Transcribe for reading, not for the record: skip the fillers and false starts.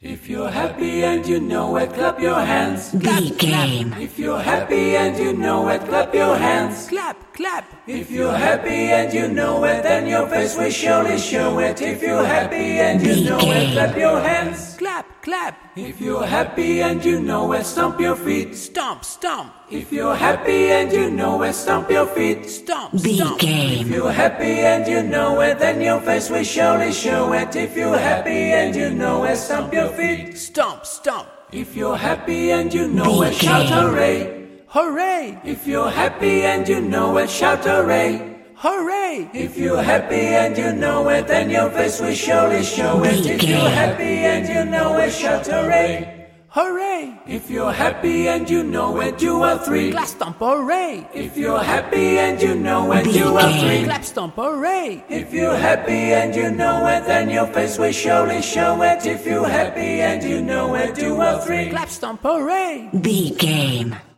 If you're happy and you know it, clap your hands. Clap, game. If you're happy and you know it, clap your hands. Clap, clap. If you're happy and you know it, then your face will surely show it. If you're happy and you know it, clap your hands. Clap, clap. If you're happy and you know it, stomp your feet. Stomp, stomp. If you're happy and you know it, stomp your feet. Stomp, If game. you're happy and you know it, then your face will surely show it. If you're happy and you know it, stomp your feet. Stomp, stomp. If you're happy and you know it, shout hooray. Hooray, If you're happy and you know it, shout hooray. hooray. If you're happy and you know it, then your face will surely show it. If you're happy and you know it, shout hooray. Hooray. If you're happy and you know it, you are three. Clap, stomp, hooray. If you're happy and you know it, you are three. Clap, stomp, hooray. If you're happy and you know it, then your face will surely show it. If you're happy and you know it, you are three. Clap, stomp, hooray. Game.